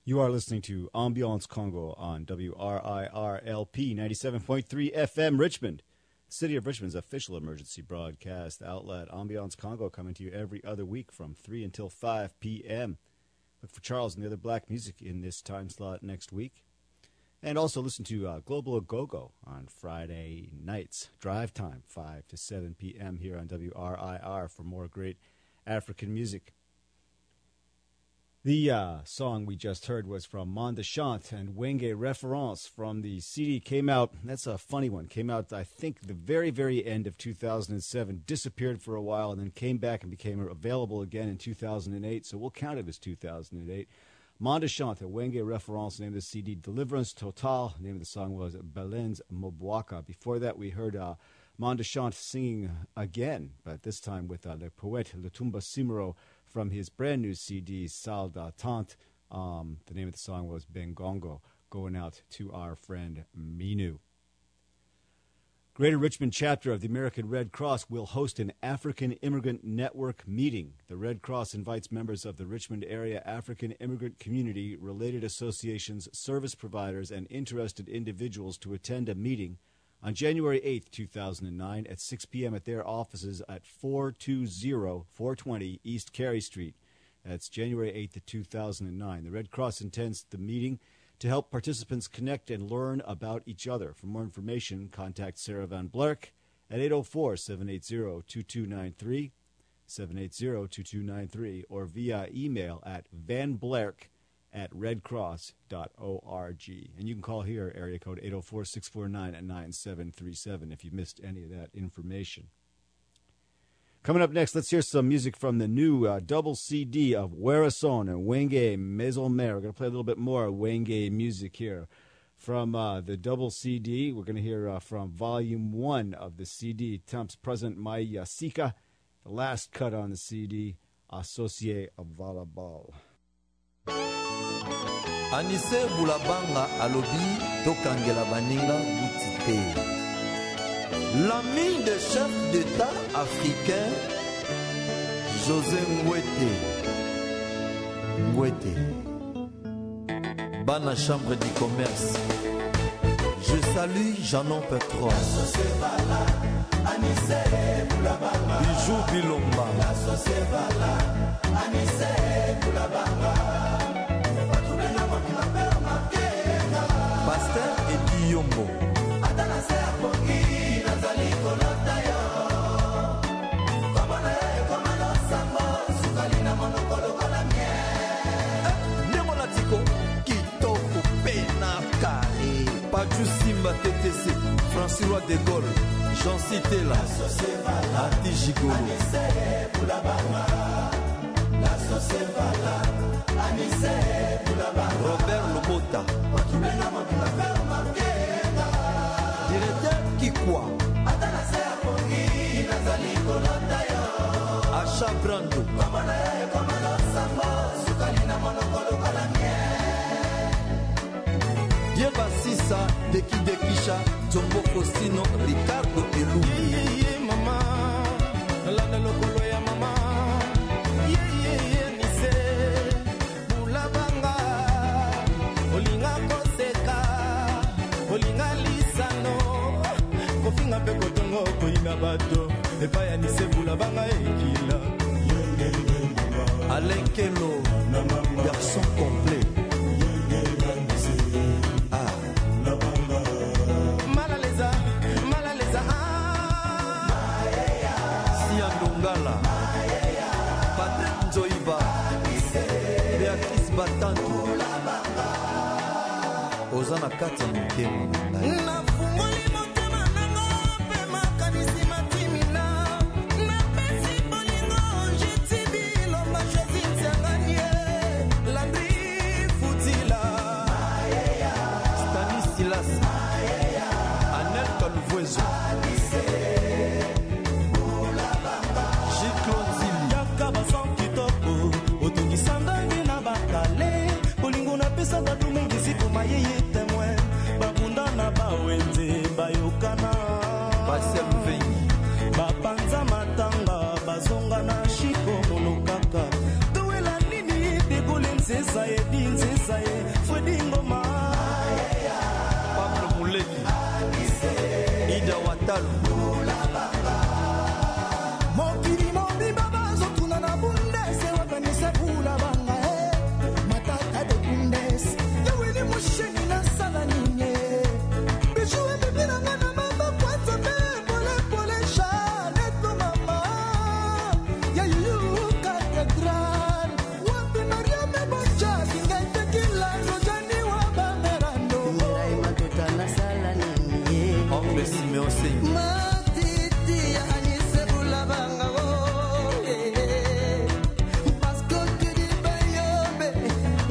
You are listening to Ambiance Congo on WRIR-LP 97.3 FM Richmond, City of Richmond's official emergency broadcast outlet. Ambiance Congo coming to you every other week from 3 until 5 p.m. Look for Charles and the other black music in this time slot next week. And also listen to Global Go-Go on Friday nights, drive time, 5 to 7 p.m. here on WRIR for more great African music. The song we just heard was from Mondachant and Wenge Reference from the CD. Came out, that's a funny one, came out I think the very, very end of 2007, disappeared for a while and then came back and became available again in 2008, so we'll count it as 2008. Mondachant and Wenge Reference, name of the CD. Deliverance Total, name of the song was Belen's Mobwaka. Before that we heard Mondachant singing again, but this time with Le Poète Lutumba Simero from his brand new CD, Salle d'Attente. The name of the song was Bengongo, going out to our friend Minu. Greater Richmond chapter of the American Red Cross will host an African Immigrant Network meeting. The Red Cross invites members of the Richmond area African immigrant community, related associations, service providers, and interested individuals to attend a meeting on January 8th, 2009 at 6 p.m. at their offices at 420 East Carey Street. That's January 8th, 2009. The Red Cross intends the meeting to help participants connect and learn about each other. For more information, contact Sarah Van Blerk at 804-780-2293, 780-2293, or via email at vanblerk@redcross.org. And you can call here, area code 804-649-9737 if you missed any of that information. Coming up next, let's hear some music from the new double CD of Werason and Wenge Maison Mère. We're going to play a little bit more Wenge music here. From the double CD, we're going to hear from Volume 1 of the CD, Temps Present Maya Sika, the last cut on the CD, Associé Valabal. Anise Boulabanga alobi tokangela baninga butite. L'ami de chef d'État africain José Ngwete. Bana chambre du commerce. Je salue Janon Petro. Bijou Bilomba. Pasteur Edi Yombo. Padjou Simba TTC, Francis Roy de Gaulle, Jean Citela, Ati Gigolo. Robert Lobota, directeur Kikwa, Acha Brando, Dieba Sisa, Dekisha, Tombo Costino, Ricardo Elu. Mama, Landa Lokolo ya mama. Nise, Bulabanga, Olinga Koseka, Olinga Lisano, Kofinga Pekotongo, Koina Bato, Epaya Nise Bulabanga Ekila. Alain Kelo, garçon complet. Patrick Nzoiba, Beatrice Batanto, Ozana Kati Mukemu. Nafungoli motema nango pe makanisi matimina. Napesi bolingo jetibi lomba choisi nsanganie. Landry Futila, Stanislas, Anel Kaluvuezo. Marcel Vengi Bapanza matanga bazonga na shiko monokaka Tuwela nini degole nzeza ye di nzeza ye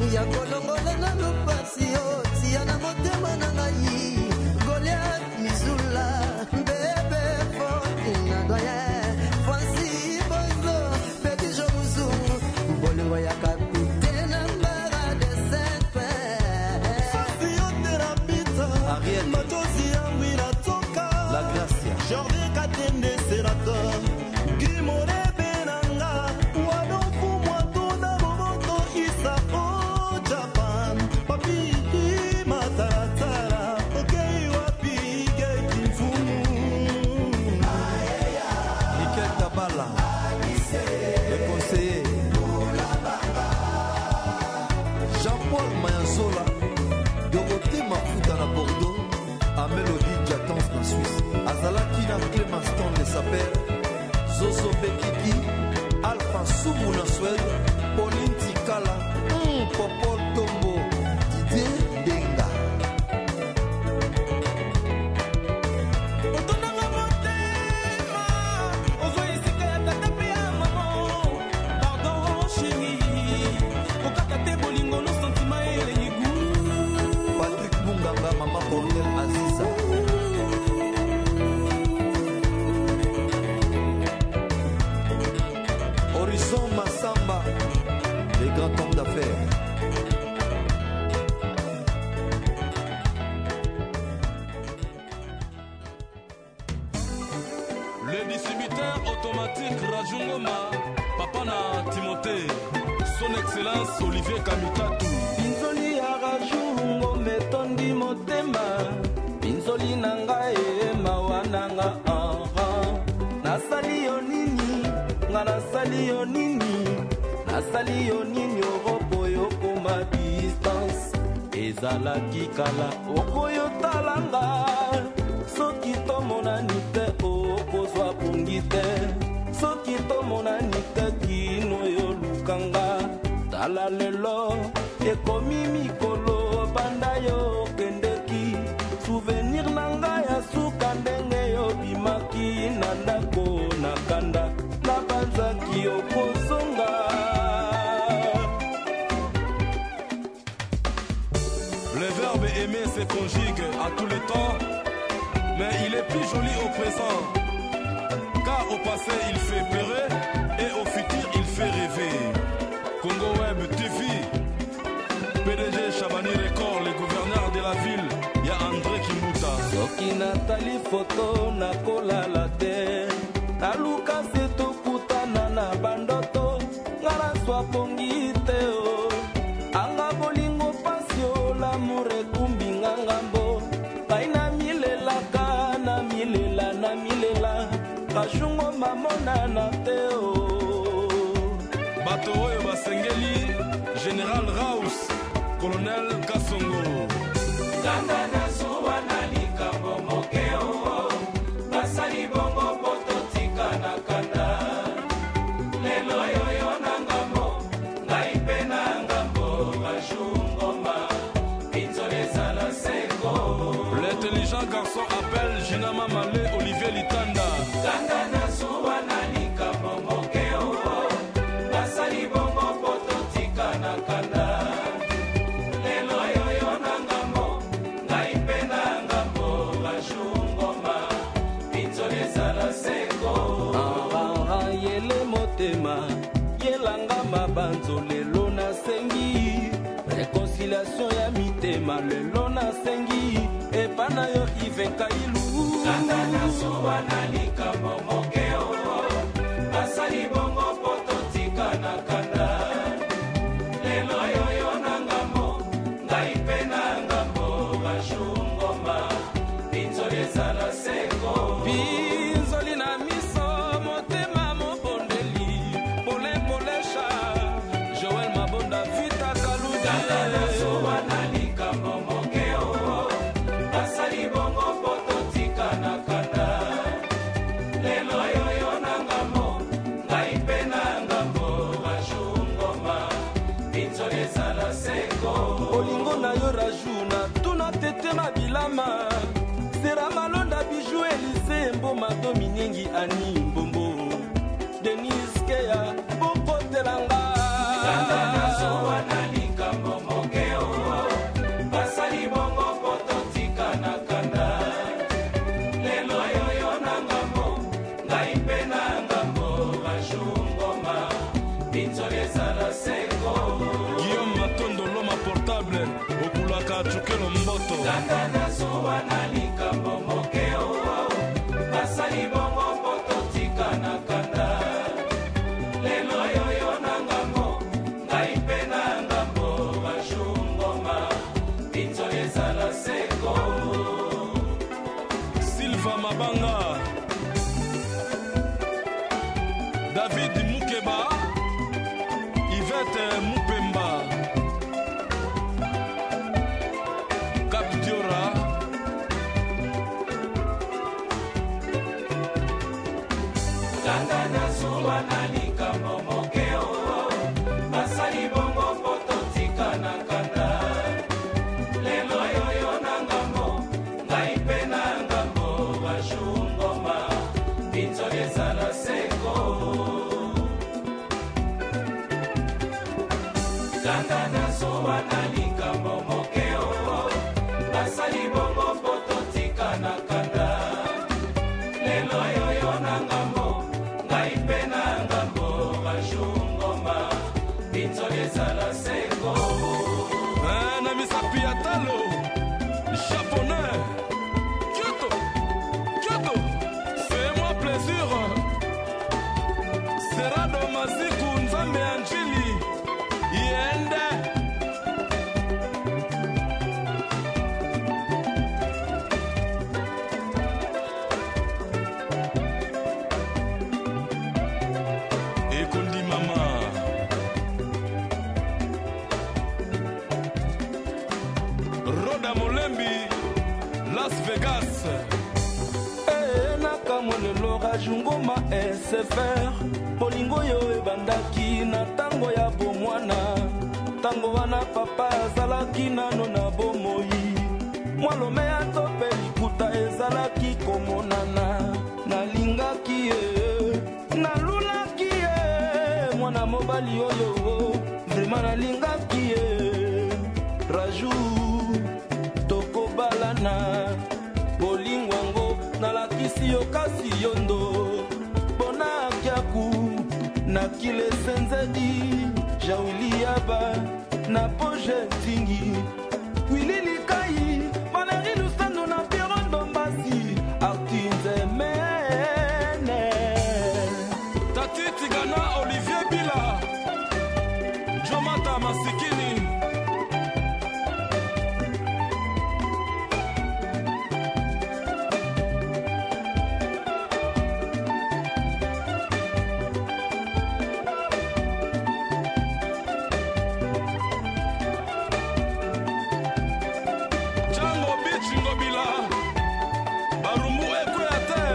ya kolongola na lupasi otia na motema na ngai Goliath Misula bebe fortina doyen Francis Bozo Petit Jomuzu bolingo ya kapitene mbara de Saint-Père Physiothérapie Ariel Matosi Amwila Toka La Gracia Jordi Katende Sénateur Guimore Benanga Wadofu Mwatoda Roboto Isa O Japan Papi Mataratara Okei Wapi Geki Mfumu Mikel Tabala Le conseiller Jean-Paul Mayanzola Dorothée Mafuta na Bordeaux A Mélodie Jatans na Suisse Azalaki na Clémaston de Saper Zozo Bekiki Alpha Sumu na Suède Pauline Tikala Popol Tombo Didier Benga Patrick Munganga Mama Cornel Aziza Horizon Massamba Les grands hommes d'affaires Le distributeur automatique Rajungoma, Papa na Timothée, son excellence Olivier Kamitatu. Pinzoli ya Rajungo metondi motema, Pinzoli nanga mawa nanga aha. Nasali yo nini, nga nasali yo nini, nasali yo nini oropo yoko ma distance. Ezalaki kala okoyo talanga, soki tomonani te okozwa pungi te, soki tomonani te kino yo lukanga. Tala lelo ekomi mikolo banda yo kendeki, souvenir nanga ya suka ndenge yo bimaki na ndako na kanda na banzaki okozonga. Le verbe aimer se conjugue à tous les temps, mais il est plus joli au présent, car au passé il fait pleurer et au futur il fait rêver. Congo Web TV, PDG Chabani Record, le gouverneur de la ville, ya André Kimbuta. Soki natali foto nakolala te, naluka se tokutana na bandoto, ngana swa pongi te o. Anga bolingo pasio l'amour ekumbi ngambo, kaina milelaka na milela, kashungo mamona na te o. Bato oyo basengeli Général Raus, Colonel Kasongo. Kanda na suwa na likambo mokeo, basali bongo poto tika na kanda. Lelo yoyo na ngambo, ngai pe na ngambo, rajungoma, pinzole sala seko. L'intelligent garçon appelle Jinama Malé Olivier Litanda. Kanda na suwa na likambo mokeo, basali bongo poto tika na kanda. Lelo yoyo na ngambo, ngai pe na ngambo, rajungoma, pinzole sala seko. Yele motema, yelanga mabanzo lelo na sengi, réconciliation ya mitema lelo na sengi, epana yo ivenka ilu. Kanda na suwa na likambo mokeo, basali bongo poto tika na kanda. Lelo yoyo na ngambo, ngai pe na ngambo, rajungoma, pinzole sala seko. Pinzoli na miso, motema mobondeli, polesha, Joël Mabonda Vita Kaluja. Kanda na suwa na likambo mokeo, basali bongo poto tika na kanda. Lelo yoyo na ngambo, ngai pe na ngambo, rajungoma, pinzole sala seko. Olingo na yo rajuna, tuna tete mabilama, sera malonda bijou Elise Mboma Dominengi Ani Mbombo, Denise Keya, Boko Telanga. Kanda na suwa na likambo diable okulaka chukelo mboto kanda na zuwa na likambo mokeo basali bongo poto tika na kanda lelo yoyo na ngambo ngai mpe na ngambo bashungoma binzo ezala seko Silva Mabanga David Mukeba Yvette Mupemba Cap Diora kanda na zuwa na likambo mokeo basali bongo poto tika na kanda lelo yoyo na ngambo ngai mpe na ngambo bashungoma binzo ezala seko kanda na zuwa na likambo mokeo basali bongo poto tika na kanda lelo yoyo na ngambo ngai mpe na ngambo bashungoma binzo ezala seko na misapi ya talo japonais Kyoto Kyoto fais-moi plaisir Serado Maziku Nzambe Anjili Yende Ekundi mama Roda Molembi Las Vegas nakamolelo rajungoma SFR bolingo yo ebandaki na ntango ya bomwana ntango wana papa azalaki nano na bomoi mwalome ya to mpe likuta ezalaki komonana nalingaki ye nalulaki ye mwana mobali oyo vraimen nalingaki ye raju tokobalana bolingo yango nalakisi yo kasi yondo bona kiaku nakile senzedi jawili yaba na poje tingi wili likai valeri lusando na piero ndombasi artinze mene Tati Tigana Olivier Bila Jomata Masikini Django Beach Ngobila Barumbu Ekwete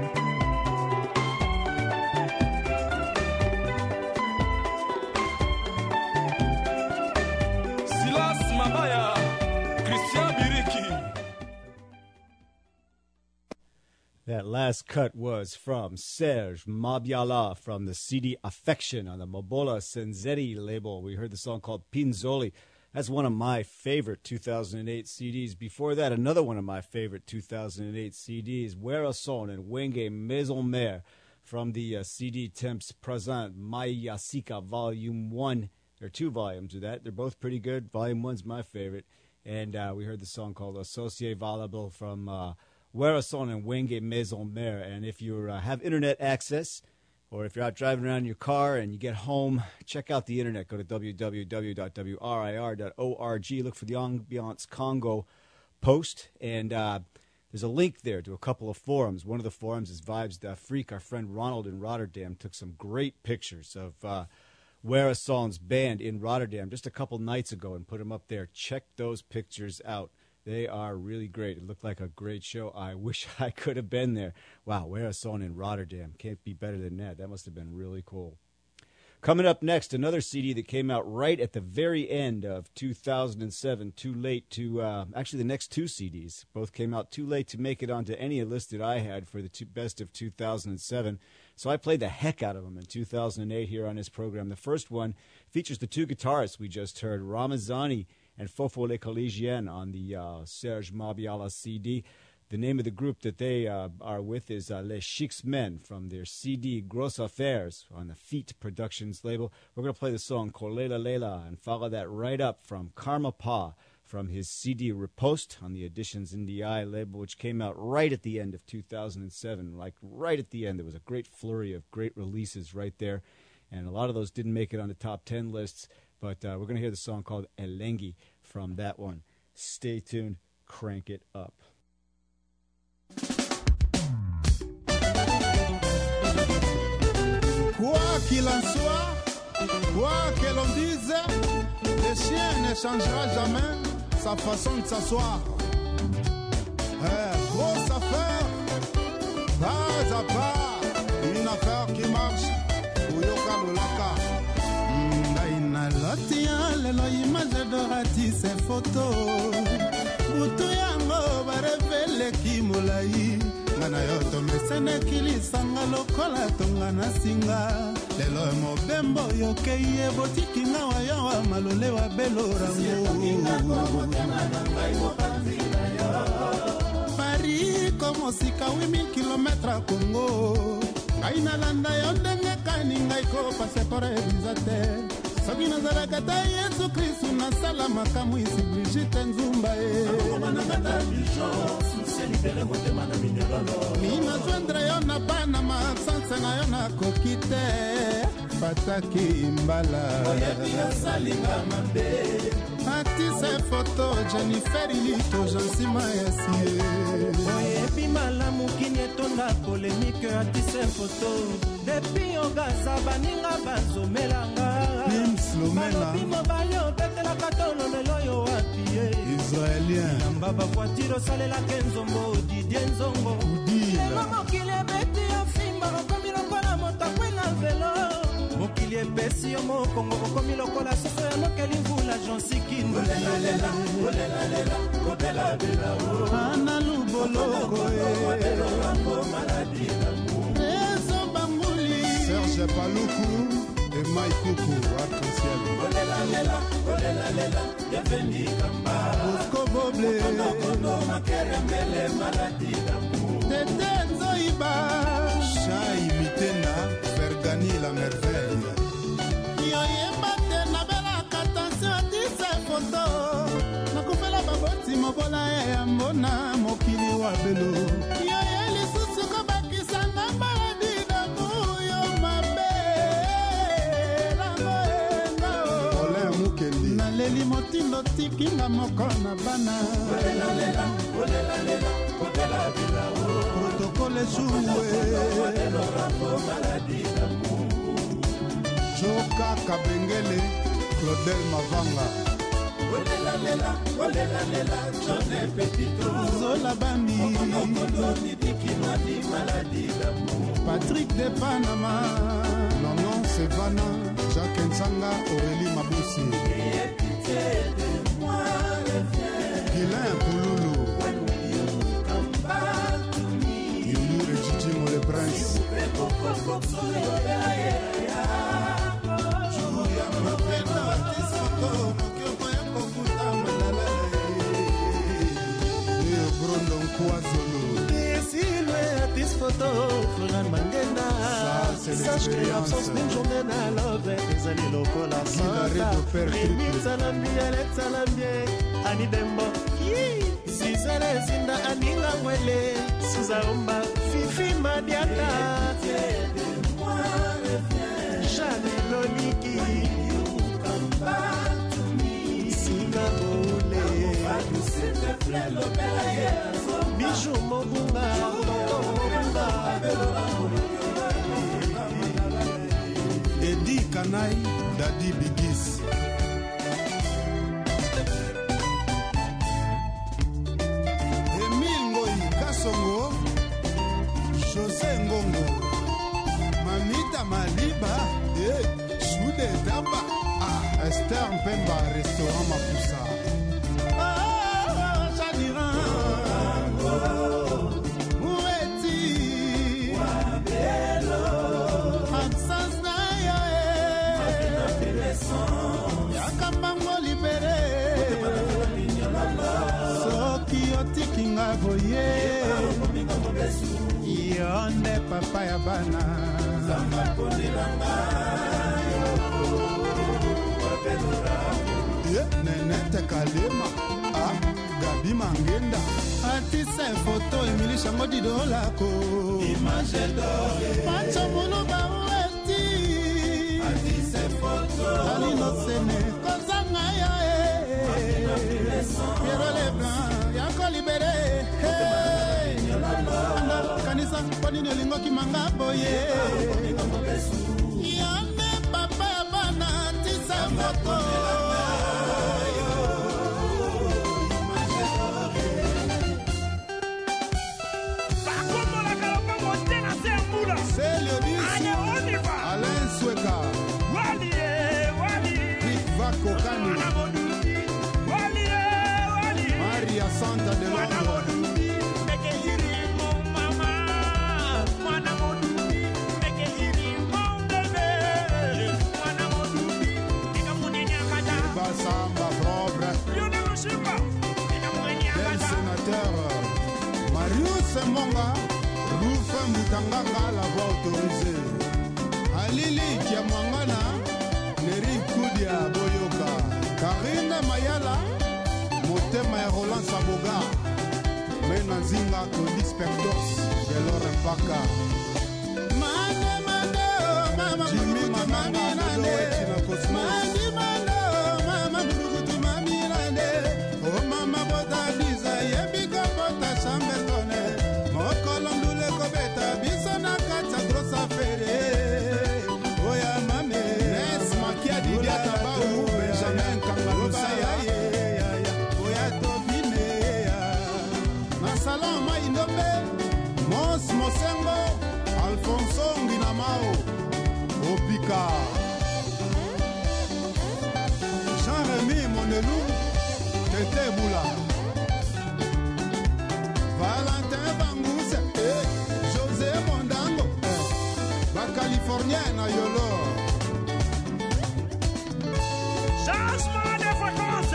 Silas Mabaya Christian Biriki That last cut was from Serge Mabiala from the CD Affection on the Mobola Senzeri label. We heard the song called Pinzoli. That's one of my favorite 2008 CDs. Before that, another one of my favorite 2008 CDs, Werason and Wenge Maison Mère from the CD Temps Present Mayasika Volume 1. There are 2 volumes of that. They're both pretty good. Volume 1's my favorite. And we heard the song called Associé Valable from Werason and Wenge Maison Mère. And if you have internet access, or if you're out driving around in your car and you get home, check out the internet. Go to www.wrir.org. Look for the Ambiance Congo post. And there's a link there to a couple of forums. One of the forums is Vibes d'Afrique. Our friend Ronald in Rotterdam took some great pictures of Werason's band in Rotterdam just a couple nights ago and put them up there. Check those pictures out. They are really great. It looked like a great show. I wish I could have been there. Wow, Werason in Rotterdam. Can't be better than that. That must have been really cool. Coming up next, another CD that came out right at the very end of 2007. Too late to... actually, the next 2 CDs both came out too late to make it onto any list that I had for the best of 2007. So I played the heck out of them in 2008 here on this program. The first one features the 2 guitarists we just heard, Ramazani and Fofo Le Collegienne on the Serge Mabiala CD. The name of the group that they are with is Les Chics Men from their CD Gros Affaires on the Feet Productions label. We're going to play the song Kolela Lela and follow that right up from Karma Pa from his CD Riposte on the Editions in the Eye label, which came out right at the end of 2007. Like right at the end, there was a great flurry of great releases right there, and a lot of those didn't make it on the top 10 lists, but we're going to hear the song called Elengi from that one. Stay tuned, crank it up. Quoi qu'il en soit, quoi que l'on dise, le chien ne changera jamais sa façon de s'asseoir. Grosse affaire, pas à pas, une affaire qui marche, Uyoka Lolaka. Ndaina lotia, lelo image dorati se photo. Butu yango barevele kimulai. Ngana yoto mesene kilisanga lokola tonga na singa. Lelo mobembo yokeye botiki nga wayo wa malole wa belorango. Paris como sika 8000 km a Congo. Aina landa yondenge kani ngai ko pase por evisate. Sabina Zalakata Yesu Kristu na salama kamwisi Brigitte Nzumba Nina zwendre yona Panama Sanse na yona kokite Pataki imbala Atise foto Jennifer Ilito Jansima Yasie Oyebi malamu kinietonda polémique atise foto Depi ogaza baninga bazomelanga Malobi mobali opetela katono meloyo wapie Israélien Mbaba voitiro salela kenzombo Didier Nzongo Lelo mokili ebeti ya fimba Kokomi lokola motakwela velo Mokili epesi yo mokongo Kokomi lokola soso ya nokeli mvula Jonsikin Olela lela, olela lela Kobela bela o Ana luboloko Wadelo rambo maladi d'amour Ezo bambuli Serge Paluku et Mike Kuku, arc-en-ciel. Olela lela, bienvenue Kamba Bosco Boble Kono makerembele maladi d'amour Tete Nzoiba Chai Mitena, Fergani la merveille Yoyeba tena bela katansi atise foto Nakufela baboti mobola ya mbona mokili wa belo Yoye lisusu kobakisanga maladi d'amour yo mabe Naleli motindo tikinga moko na bana Olela lela, kobela bila o Protocole joué Wadelo rambo maladi d'amour Joka Kabengele Claudel Mavanga Olela lela, Johnny Petito Zola Bami Mokono ni dikimadi maladi d'amour Patrick de Panama Nonon Sevana Jacques Nsanga Aurélie Maboussi Guilain Pouloulou Yulu Regitimo le Prince Brondon Kwazolo This photo, Florian Mangena. Sache que l'absence d'une journée n'a love des alliés locaux la santa. Rémi Salambi, Alex Salambi, Annie Dembo. Suzanne Zinda, Anila Wele, Suzaomba, Fifi Madiata. Jeanne Loniki. Sina Boule. Bijou Mobunga. Eddie Kanai, Daddy Bigis Emile Ngoi Kasongo José Ngongo Mamita Maliba Choude Daba Esther Mpemba Restaurant Mapusa Jadiran Yakambango libere Soki otiki nga boye yonde papa ya bana nenete kalema Gabi Mangenda atisa foto Emily Chango didolako image d'or Pacho Muluba ueti atisa foto Alino Sene kozanga ya Piero Leblanc yako libere kanisa poni nelingo kimanga boye yande papa ya bana atisa foto Alain Sweka Rick Vakokani Maria Santa de Londres Basamba Probre Del sénateur Marius Monga Rufa Mutanganga la voix autorisée Alili Kiamwangana Neri Kudia Boyoka Karina Mayala Motema ya Roland Saboga Mena Zinga Cody Spectos Delore Mpaka Mane Mane Mama Jimmy Mami Nande Mani Mane Mama Murugutu Mami Nande Oh Mama Bota Biza Yebika Bota Chambetone Mokolom Dule Kobeta Biso na Kata Grossa Fere Benjamin Kangalusa Oya Tobine na salon Maindombe Mos Mosengo Alfonso Nginamao Opika Jean-Rémy Monelou Tete Boula Valentin Bangouse José Mondango Ba Californien na Yolo Changement de fréquence.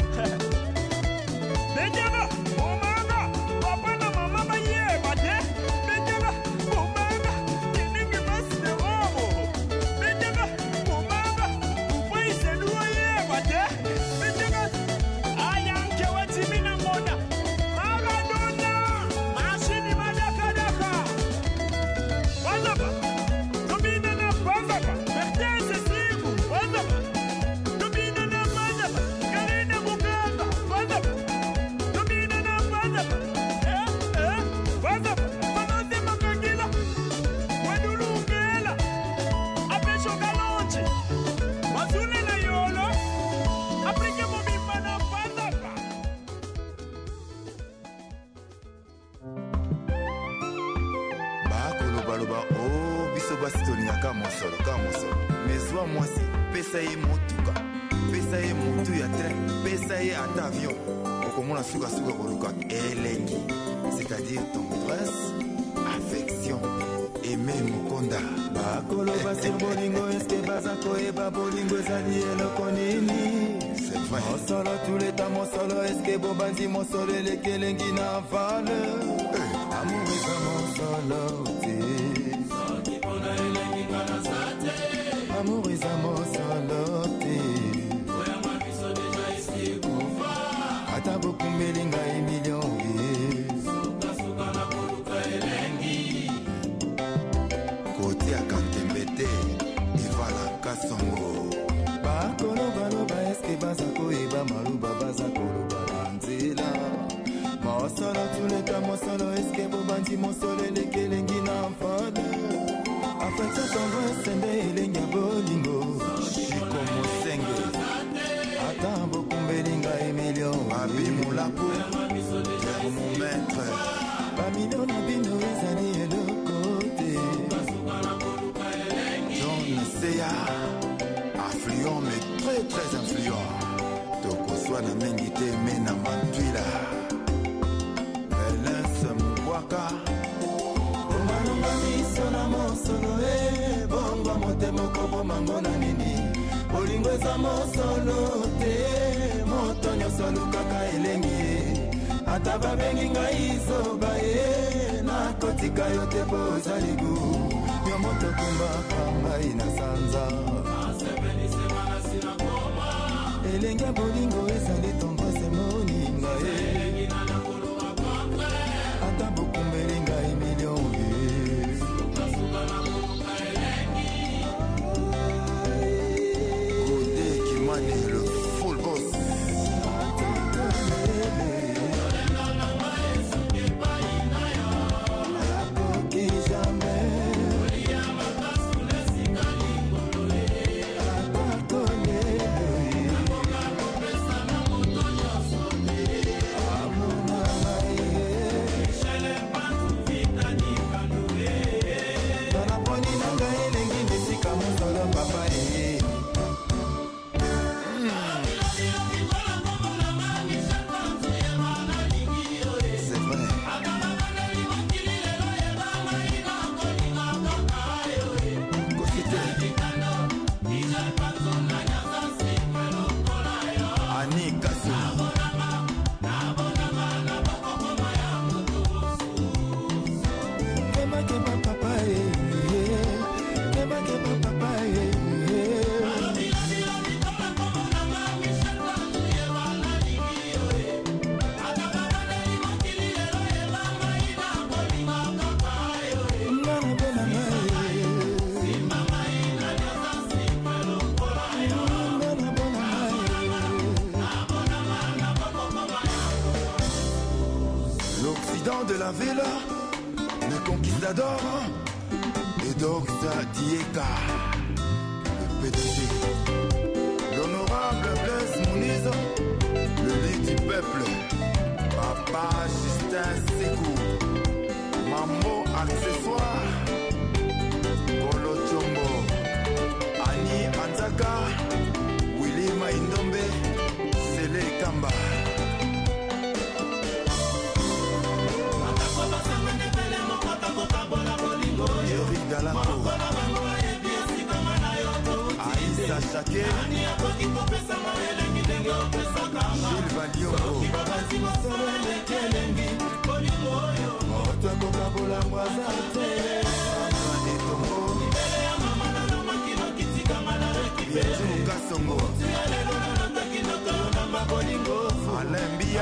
Benjamin, Omanga, papa na mama baye, bade. Benjamin, Omanga, tiningi mas de robo. Benjamin, Omanga, upai se duaye, bade. Benjamin, ayang kewati minamona. Maradona, mashini madaka daka. Wazapa, tobina na wazapa. Mertese siku, wazapa. Mezwa mwasi, pesa ye motuka, pesa ye motu ya tren, pesa ye ata avion. Okomona suka suka koluka elengi, c'est-à-dire tendresse, affection, aimer mokonda. Bakoloba sur bolingo, eske bazako eba bolingo ezali eloko nini? C'est vrai. Mosolo tous les temps mosolo, eske bobandi mosolo elekelengi na valeur. Amour eza mosolo te. Amour eza mosolo te. Ata bokumbeli ngai million Kote ya Kantembete, Evala Kasongo. Bakoloba eske baza koyeba maluba baza koloba na nzela. Mosolo tous les temps mosolo, eske bobandi mosolo elekelengi na valeur. Affection tendresse nde elengi ya bolingo. Chico Mosenge Ata bokumbeli ngai million Babi Moulapo Pierre mon maître bamilio na bino ezali eloko te. John Seya Affluent mais très très influent Tokoswa na mengi te mena mantwila Belens Mwaka Omanunga miso na mosolo bongo motema okoboma na nini. Bolingo eza mosolo te, moto nyonso alukaka elengi. ata babengi ngai zoba ye nakotika yo te po ozaligu yo moto kumbaka ngai na sanza elenge ya bolingo ezali tendresse moninga ye ata bokumbeli ngai million Godé Kimani le full boss de la villa, le conquistador et Doxa Dieka, le PDG, l'honorable Blaise Mouniz, le lit du peuple, Papa Justin Sekou, Mambo Accessoire, Polo Chombo, Annie Anzaka, Willy Maindombe, Sele Kamba. Eric Galako Aïssa Chake Gilles Valiongo Otokokabola Mwazate Amane Tombo Yetuka Songo Alain Bia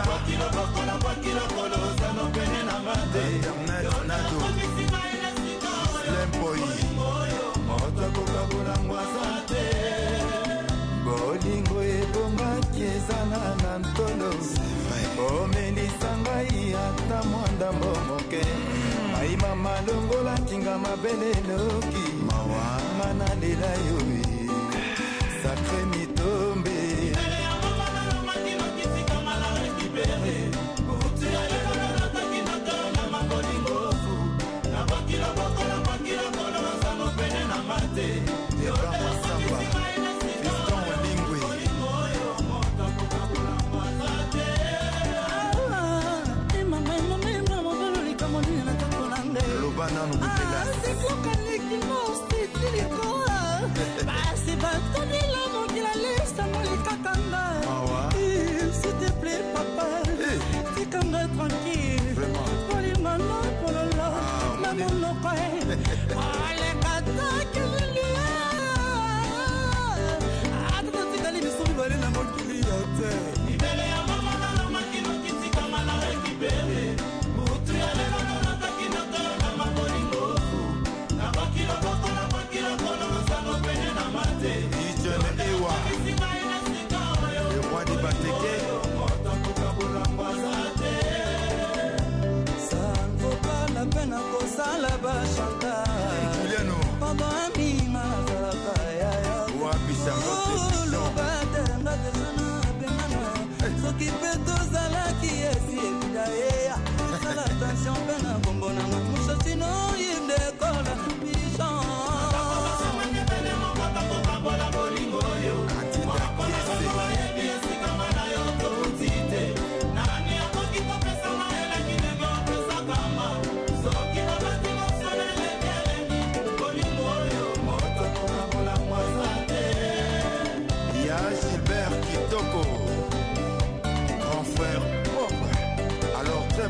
Internet Nado Lemboy Otokokabola Mwazate Bolingo ebongaki ezana na ntolo omelisa ngai ata mwanda moke maima malongolaki nga mabele eloki nga nalela yo sacre mitombe C'est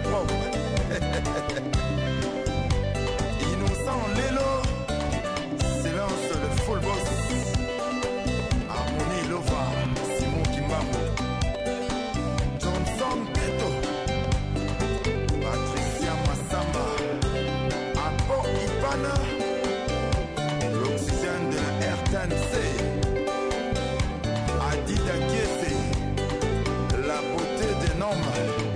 propre. Innocent Lelo, silence le full boss. Harmonie Lova, Simon Kimbambo, Johnson Peto, Patricia Massamba, Apo Ipana, l'oxygène de la RTNC, Adida Kiese, la beauté des noms.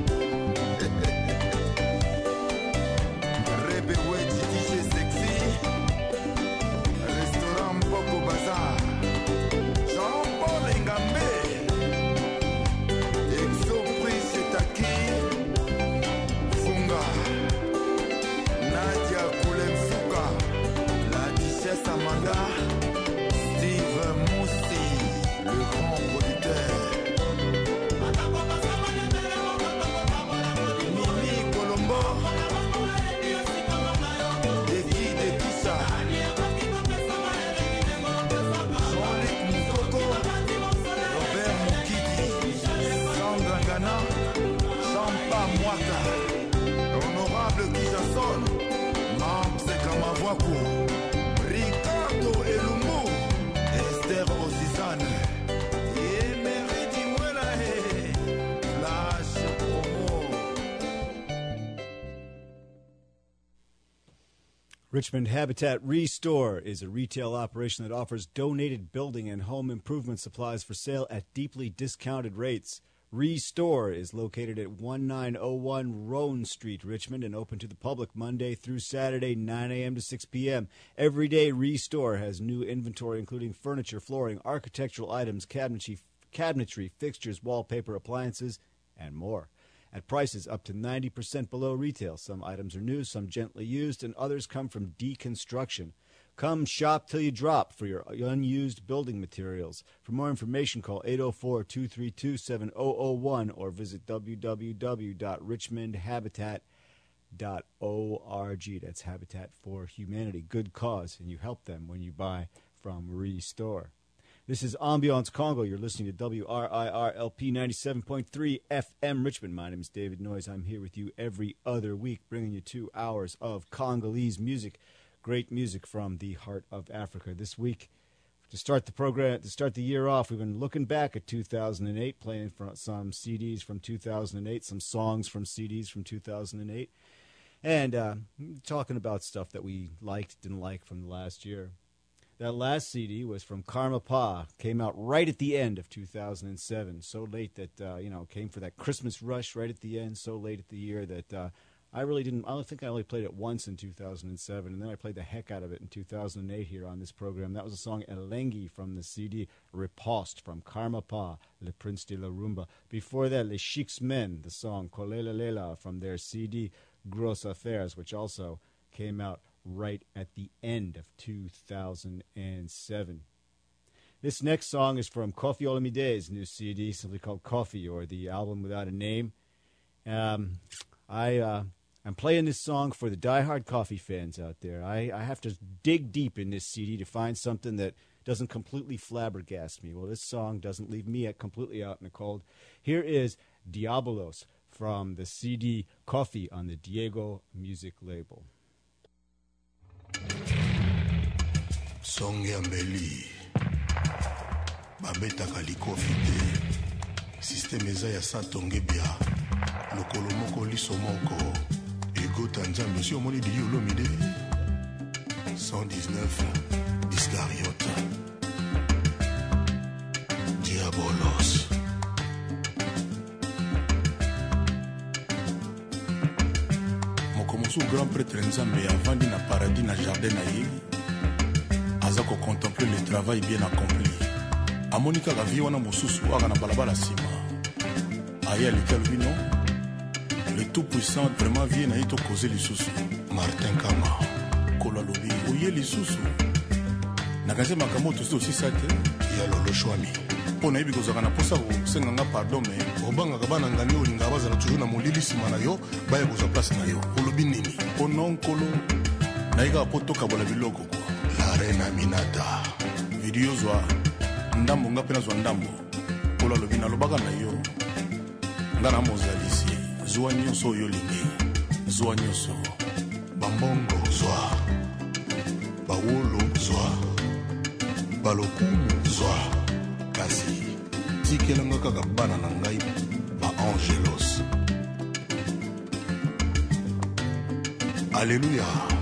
Rebewe DJ Sexy, Restaurant Poco Bazar, Jean-Paul Ngambe, Exopris Setaki, Funga, Nadia Koulemsuka, la Duchesse Amanda, Steve Moussi, le grand producteur. Mimi Colombo, Eki de Kissa, Jean-Luc Moukoko, Robert Moukidi, Sandra Ngana, Champa Mwaka, Honorable Kijason, Mamse Kamavwaku, Ricardo Elumbu, Esther Osizane, Emery Dimwela, Flash Promo. Richmond Habitat Restore is a retail operation that offers donated building and home improvement supplies for sale at deeply discounted rates. Restore is located at 1901 Roan Street, Richmond, and open to the public Monday through Saturday, 9 a.m. to 6 p.m. Every day, Restore has new inventory, including furniture, flooring, architectural items, cabinetry, fixtures, wallpaper, appliances, and more. At prices up to 90% below retail. Some items are new, some gently used, and others come from deconstruction. Come shop till you drop for your unused building materials. For more information, call 804-232-7001 or visit www.richmondhabitat.org. That's Habitat for Humanity. Good cause, and you help them when you buy from Restore. This is Ambiance Congo. You're listening to WRIR-LP 97.3 FM Richmond. My name is David Noyes. I'm here with you every other week, bringing you 2 hours of Congolese music. Great music from the heart of Africa. This week, to start the program, to start the year off, we've been looking back at 2008, playing some CDs from 2008, some songs from CDs from 2008, and talking about stuff that we liked, didn't like from the last year. That last CD was from Karma Pa, came out right at the end of 2007, so late that, came for that Christmas rush right at the end, so late at the year that I think I only played it once in 2007, and then I played the heck out of it in 2008 here on this program. That was a song Elengi from the CD Riposte from Karma Pa, Le Prince de la Rumba. Before that, Les Chics Men, the song Kolela Lela from their CD Gros Affairs, which also came out right at the end of 2007. This next song is from Koffi Olamide's new CD, simply called Coffee, or the album without a name. I'm playing this song for the diehard coffee fans out there. I have to dig deep in this CD to find something that doesn't completely flabbergast me. Well, this song doesn't leave me completely out in the cold. Here is Diabolos from the CD Coffee on the Diego Music label. Songe ambeli babetaka likofi te systeme eza ya satonge bia lokolo moko liso moko egota nzambe si omoni Didi Olomide 119 Iscariote Diabolos. Mokomosu grand prêtre nzambe avandi na paradis na jardin na ye aza ko contempler le travail bien accompli. Amonika la vie wana mosusu aka na balabala sima. Aya lequel lui non. Le tout puissant vraiment vient na ito causer lisusu. Martin Kama kola lobi oye lisusu. Na kaze makambo to aussi ça te ya lolo shwami. Pona ibi kozaka na posa ko senganga pardon mais obanga kabana ngani olinga bazala toujours na molili sima na yo baye koza place na yo. Olobi nini? Onon kolo na ika poto kabola biloko kwa. La reine Minata video zwa ndambo nga pena zwa ndambo kola lobi na lobaka na yo ngana mozalisi zwa nyonso oyo olingi, zwa nyonso. Bambongo zwa, bawolo zwa, balokumu zwa. Kasi tikelanga kaka bana na ngai ba Angelos. Alléluia.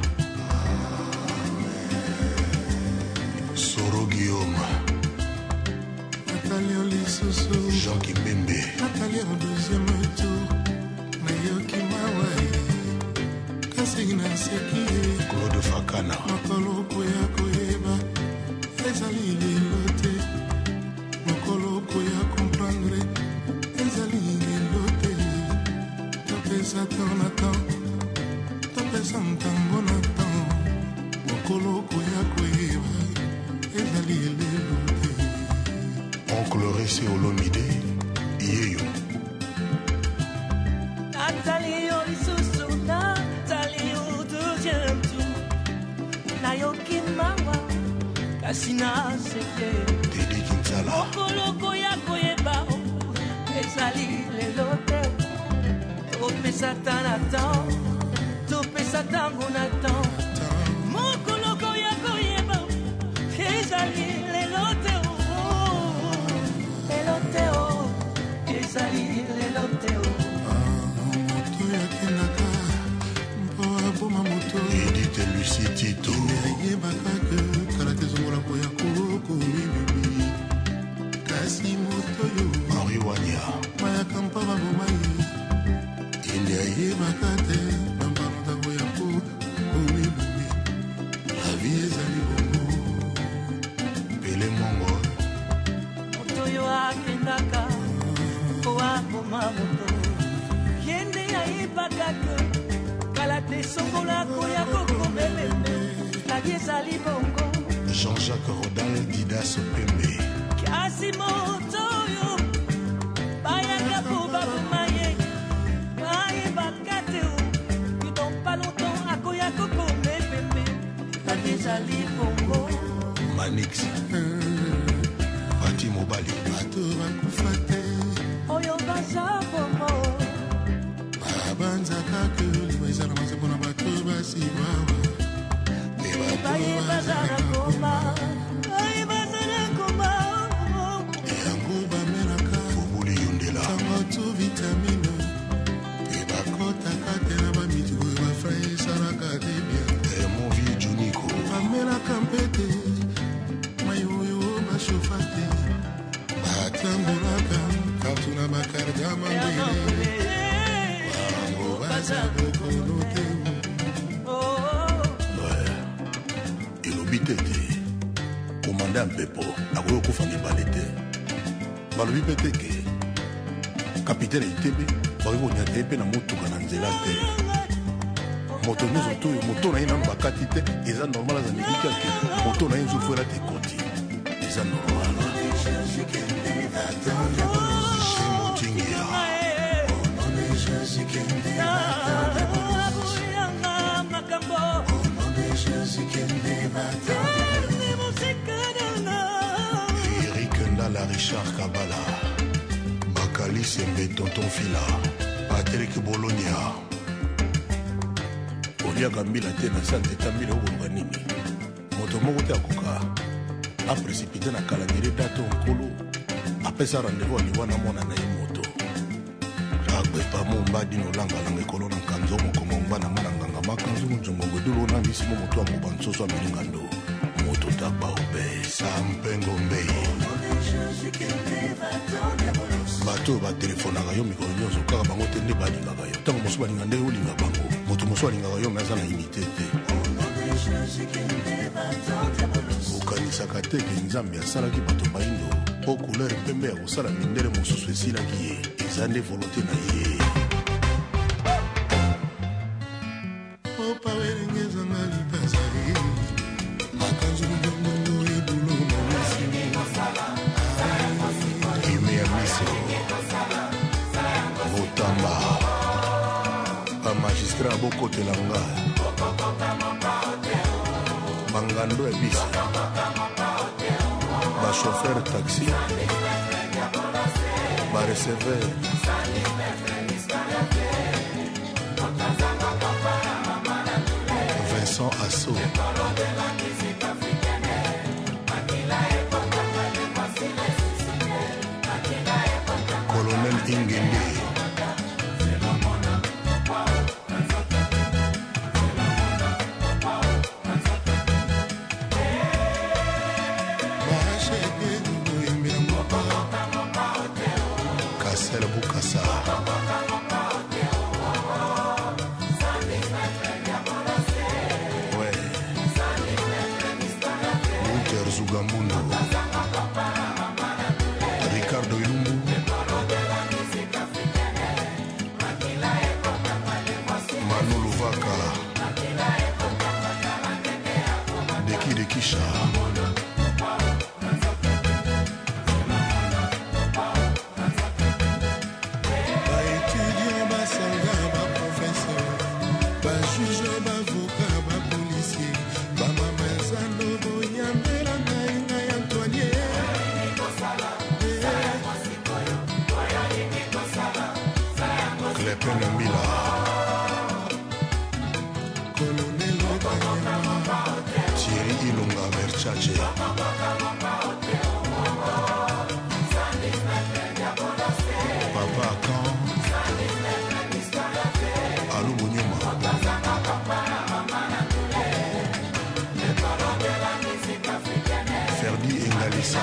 Soro Guillaume, Nathalie Olisusu, Jean Kimbembe, Nathalie au deuxième tour, Nayoki Mawai, Kasina Seki, Claude Fakana, Makolo Koya Koyeba, Ezali Lilote, Makolo Koya comprendre, Ezali Lilote, Topé Satan Nathan, Topé Santan Bonatan, Makolo Koya Koyeba, Ezali Lilote. Oncle Ressé Olomide, Yeyo. Nathalie Olisusu, Nathalie au deuxième tour, Nayoki Mawa, Kasina Seke, Teddy Kinsala, Okoloko ya koyeba, Ezali Lilote, Topé Satan Nathan, Topé Satan Nathan, Mokoloko ya koyeba, Ezali Lilote, Lilote, Ezali Lilote. Edith Lucie Tito, Henri Wanya, La vie est Pele Mongo, Otoyo akendaka oakoma moto yende ayebaka ke kala te songola koya kokomememe nagi ezali bongo Jean-Jacques Rodal, Didas Pembe, kasi moto oyo bayaka po baboma ye bayebaka te o dans pas longtemps akoya kokomememe nagi ezali bongo Manix, Pati Mobali, oyo baza bongo bayebazala koma bayebazala koma Fobuli Yundela, mon vieux Juniko, bamelaka mpete mai oyo bashofa te batambolaka katuna bakarga mambele bango baza bokono te elobi te te komanda ya mpepo akoki okufa mibale te balobi mpe te ke kapitene itebe bakoki konyata ye mpe na motuka na nzela te moto nyonso to oyo moto na ye nano bakati te eza normal aza miliki ake moto na ye nzufwela te ekoti eza normal motingia Eric Ndala, Richard Kabala, Bakali Sembe, Tonton Fila, Patrick Bologna. Oliaka mbila te na sante tambila okoluka nini moto moko te akoka aprécipité na calendrier date nkolo apesa rendez-vous aliwa na mwana na ye moto akwepa mombadi nolangalanga ekolo na nkanzo mokongo mbana mwana nganga makanzu monjongongo edolo na misimo moto amoba nsoso amelingando moto taba obesa mpengo mbei bato oyo batelefonaka yo mikolo nyonso kaka bango te nde balingaka yo ntango mosu balinga nde olinga bango moto mosu alingaka yo me aza na unité te okanisaka te ke nzambe asalaki bato baindo mpo couleur pembe ya kosala mindele mosusu esilaki ye eza nde volonté na ye opa werengezanga lipasali makanzu mbongo ebulo ime ya miso botamba bamagistrat abokotelanga bangando ya bisi bachauffeur taxi bareceveur Colonel Ingende. Kassel Boukassa. Ouais. Luther Zugambundo. Ricardo Ilumbu. Manu Luvaka. Deki Dekisha. Clepene Mila. Colonel Thierry Ilunga Versace. Papa Akan. Alou Bounyema. Ferdi Engalissa.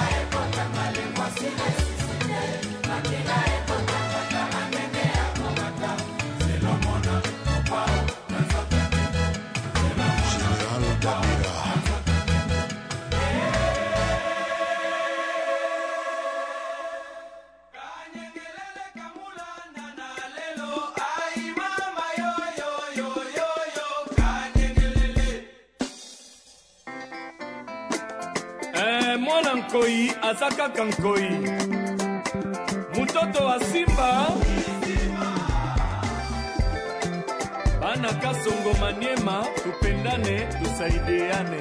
Général Dabira. Mwana nkoi aza kaka nkoi, mutoto wa simba bana kasongo Maniema, tupendane tusaidiane.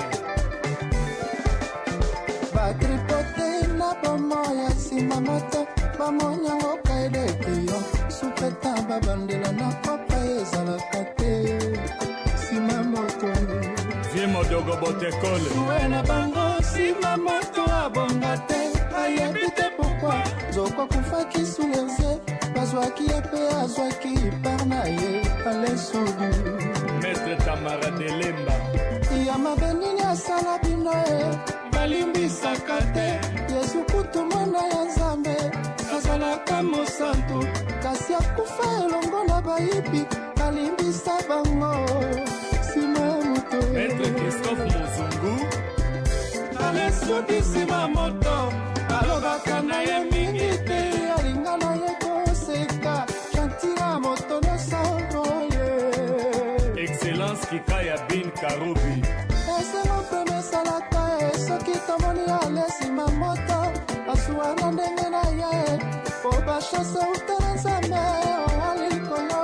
Batripote na bomoya sima moto bamonyango kaide kiyo supeta babandela na papa ezalaka te sima moto vie modogo botekole wena bango sima moto abonga te ayebi te pourquoi zokwa kufaki suleze bazwaki ye pe azwaki par na ye alesudi Maître Tamara Delemba ya mabenini asala bino e balimbisaka te yesu kutu mwana ya nzambe azalaka mosantu kasi akufa elongo na bayibi alimbisa bango sima moto Maître Christophe Muzungu alesudi sima moto alobaka na ye mingi te alinga na ye koseka chantina moto nosangoye Excellence Kikaya Bin Karubi esengo pene salaka e soki tomoni alesima moto asuwana ndenge na ye po bachase utana nzambe alikolo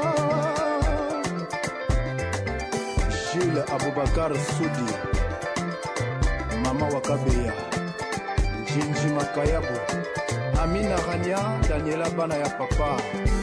Jules Aboubakar Soudi Mama Wakabeya Jinji Makayabu Amina Rania Daniela Bana ya papa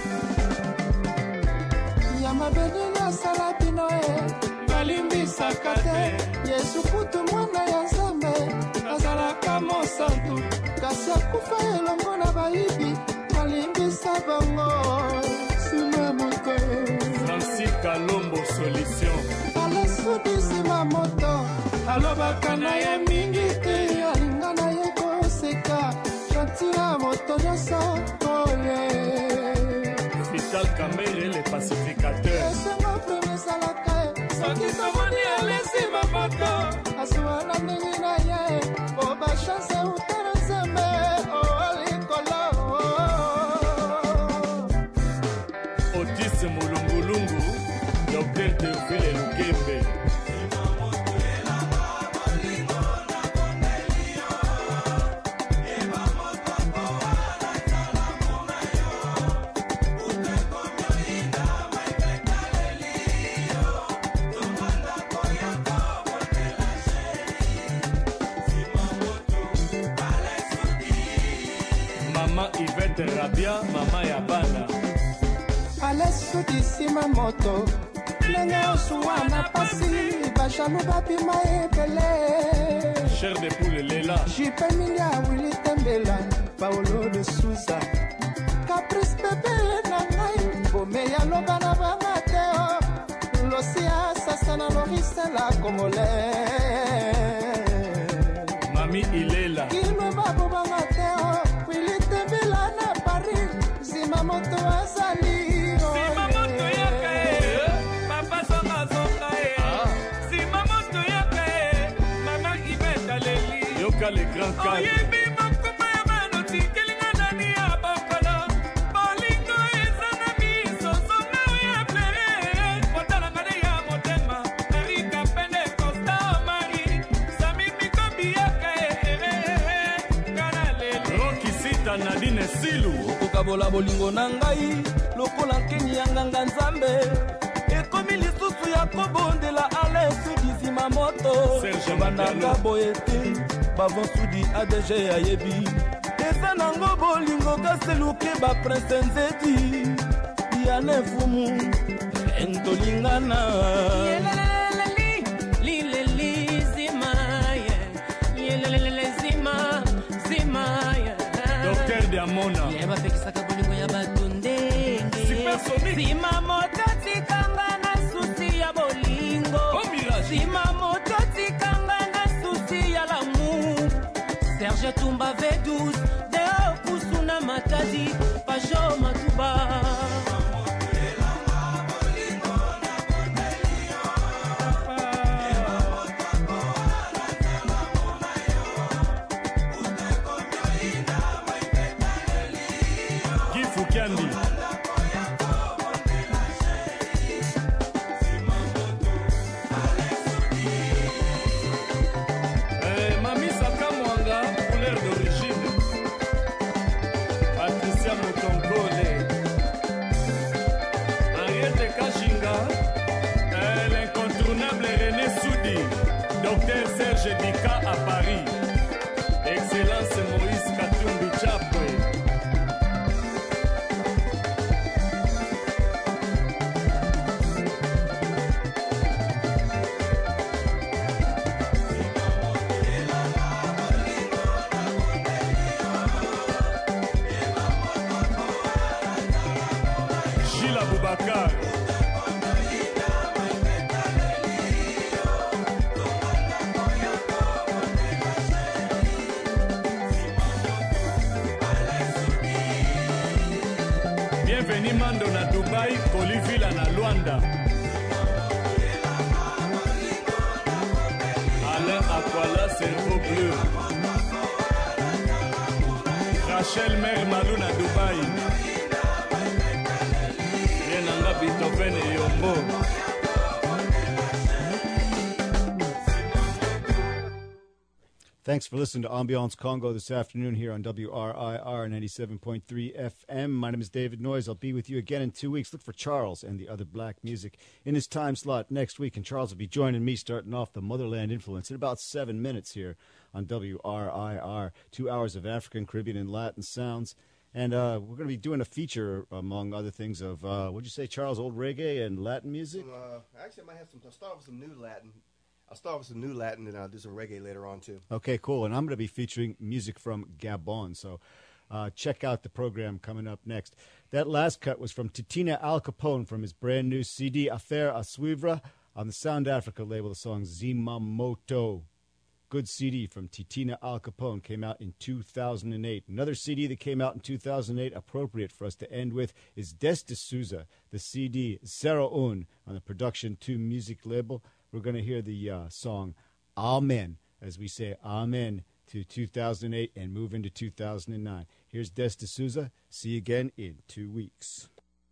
Yama benini asala bino e balimbisaka te yesu kutu mwana ya nzambe azalaka mosantu kasi akufa elongo na bayibi alimbisa bango sima moto Francis Kalombo Solution alesudi sima moto alobaka na ye mingi te alinga na ye koseka chantina moto nyonso oye Vital Kamere le pacificateur esengo prene salaka e soki tomoni alesima moto asuwana ndenge na ye po bachance utana nzambe olikolo Otis Mulungulungu Dr. Teofile Lukembe Mama Yvette Rabia, mama ya bana alesudi sima moto lenge osuwa na pasi bashanu bapima ebele Cher de poule lela jipe mini ya Willy Tembela Paulo de Souza Caprice bebe na ngai Bome ya loba na banga teo Losia sasa na Loris la Congolais Mami Ilela Kino babo banga teo Willy Tembela na Paris Zima moto azali Zima moto yaka Papa songa zonga Zima moto yaka Mama Ibeta Leli Yoka le grand cadre Oyebi makuma ya mano tikelinga nani ya bakala Bolingo eza na miso zonga ya plere Motala ngane ya motema Erika pende Costa Mari Sami mikobi yaka Kana leli Rocky Sita Nadine Silu Okabola bolingo na ngai Lokola nkeni ya nganga nzambe Ekomi lisusu ya kobondela Alesu dizima moto Bananga boyete Bavon sudi ADG ayebi Eza nango bolingo kaseluke ba prince nzedi Diane fumu Entolingana Lileli zimaya Yelelele zimaya Docteur Diamona Yeba pekisaka bolingo ya batundenge Zima moto tikanga na susi ya bolingo Zima moto tikanga na susi ya l'amour Serge Tumba V12 Deo Kusuna Matadi Pajo Matuba Gifu Kandi Mami Saka Mwanga couleur d'origine Patricia Motonkole Henriette Kashinga l'incontournable René Soudi Docteur Serge Dika à Paris Excellence Moïse Katumbi Chapwe Gilles Aboubakar Bienvenue Mando na Dubaï, Kolivila na Luanda Alain Aquala, cerveau bleu Rachel Mère Malou na Dubaï Yenanga Beethoven et Yombo Thanks for listening to Ambiance Congo this afternoon here on WRIR 97.3 FM. My name is David Noyes. I'll be with you again in 2 weeks. Look for Charles and the other black music in his time slot next week. And Charles will be joining me starting off the Motherland Influence in about 7 minutes here on WRIR. 2 hours of African, Caribbean, and Latin sounds. And we're going to be doing a feature, among other things, of, what'd you say, Charles, old reggae and Latin music? Actually, I might have I'll start with some new Latin. I'll start with some new Latin, and I'll do some reggae later on, too. Okay, cool. And I'm going to be featuring music from Gabon. So check out the program coming up next. That last cut was from Titina Al Capone from his brand new CD, Affaire à Suivre, on the Sound Africa label. The song Zimamoto. Good CD from Titina Al Capone, came out in 2008. Another CD that came out in 2008, appropriate for us to end with, is Des de Souza, the CD 01 on the Production 2 music label. We're going to hear the song Amen, as we say Amen to 2008 and move into 2009. Here's Des de Souza. See you again in 2 weeks.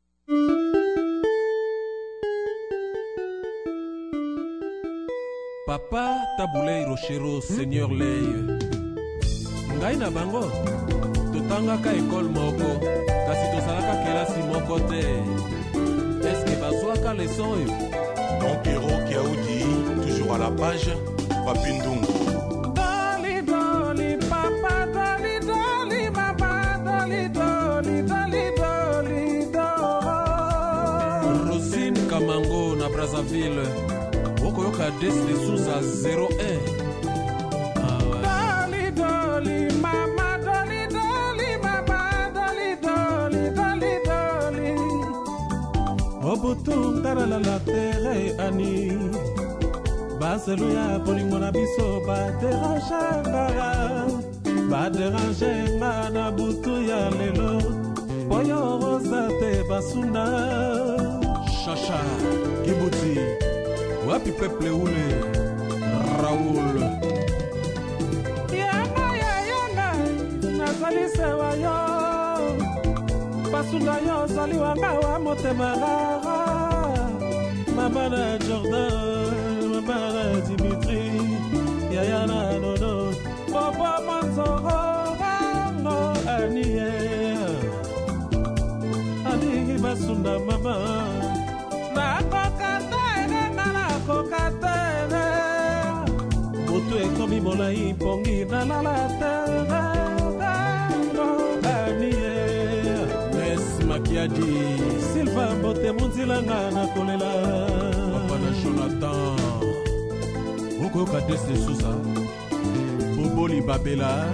Papa Tabulei Rochero Seigneur Lei Ngai na bango totangaka ekole moko kasi tosalaka kelasi moko te eske bazwaka leson oyo Don Pierrot Kiaoudi, toujours à la page, Papindungu. Dolly, dolly, papa, dolly, dolly, mama, dolly, dolly, dolly, dolly, dolly. Rosine Kamango na Brazzaville. Okoyoka des de sous à 01. Dolly, dolly, mama, dolly, dolly, mama, dolly, dolly, dolly, dolly. Obutu ndarala la terre ani. Baselo ya bolingo na biso ba dérange nga na butu ya lelo. Boyo rosa te basuna. Chacha, Kibuti, wapi peple ule, Raoul. Yanga ya yanga, nazali sewa yo. Basunda yo zali wanga wa motema rara. Mama na Jordan, mama na Dimitri. Yaya na nono, papa manzoro, no aniye. Ani basunda mama. Moto ekomi molai pongi na la terre. Nes Makiadi Silva Mbote Munzilanga na kolela. Papa na Jonathan Okoyoka Deste Sousa Boboli Babela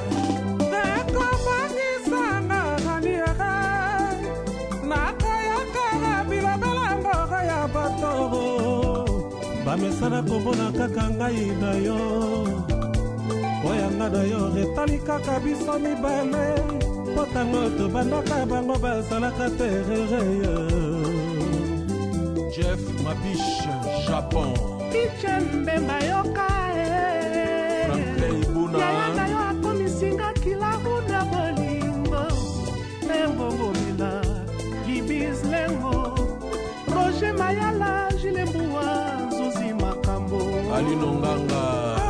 bamesana komona kaka ngai na yo oyanga na yo etali kaka biso mibale po ntango tobandaka bango bazalaka terere. Jeff Mabiche Japon ichembe mayoka yaya na yo akomisinga kilabu na bolingo engongomila libis lengo Roger Mayala Jilembuwa Zuzi Makambo Alinonganga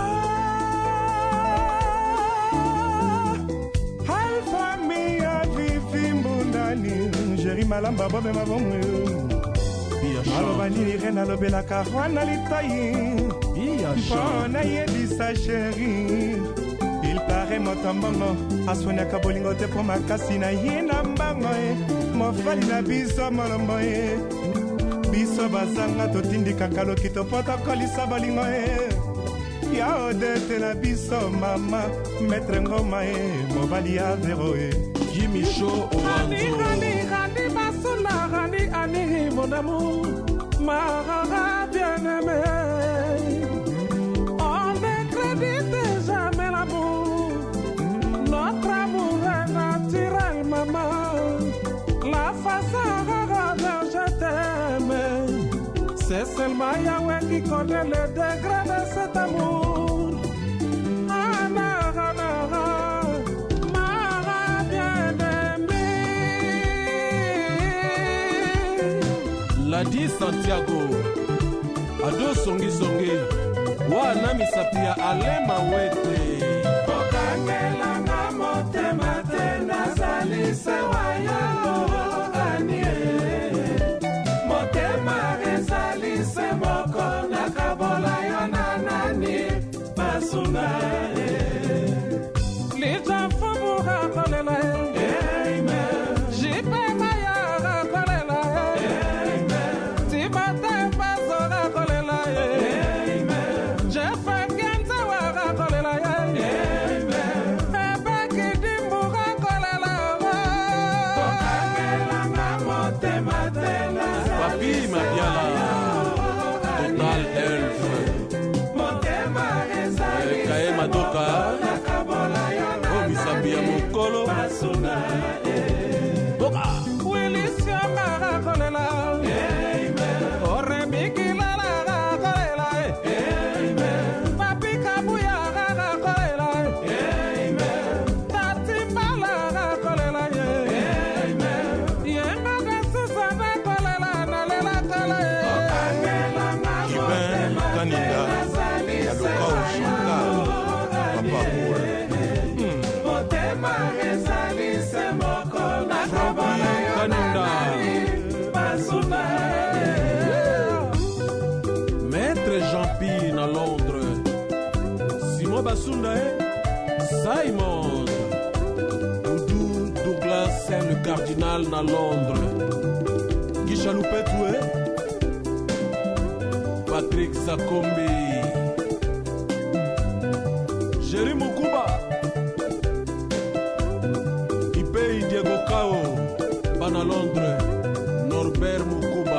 Alfa Mia Vivi Mbundani Jeri Malamba Bobe Mabongo Aloba nini rena lobelaka Rwana Litayi Mpona yebisa chéri Il paraît motombongo Aswanyaka bolingo te po makasi na ye na mbango Mofali na biso molombo biso bazanga totindikaka lokito po tokolisa bolingo ya odete na biso mama maître ngoma mobali ya vero Jimmy Show Randi basuna Randi ani mon amour ma bien-aimé on ne crédite jamais l'amour notre amour est naturel maman la façon dont je t'aime c'est seulement Yahweh qui connaît le degré de cet amour. Ma bien-aimée. Ladi Santiago Ado Songi Songi Wana misapia alema wete Okangelanga motema te nazali sewa yango anie motema ezali se moko nakabola yo na nani basuna lija fumura kolela amen jipe maya kolela amen tibate pasora kolela amen jefa kenza wara kolela amen ebeki dimbura kolela okangelanga motema tena Papi Mabiala Total Elf Kae Madoka Omisabi ya mokolo Boka Wilisio mara kolela Oremiki lala kolela Papi kabuya kolela Tati mbala kolela Yenga gasusana kolela nalela kolela Kiben Kaninga Aluka Oshinka Papa Moore Motema ezali se moko nakabola yo na basuna Maître Jean-Pi na Londres Simon Basunda Simon Doudou Douglas le cardinal na Londres Guichaloupetou Patrick Sakombi, Jerry Mukuba, Ipei Diego Cao, Bana Londres, Norbert Mukuba.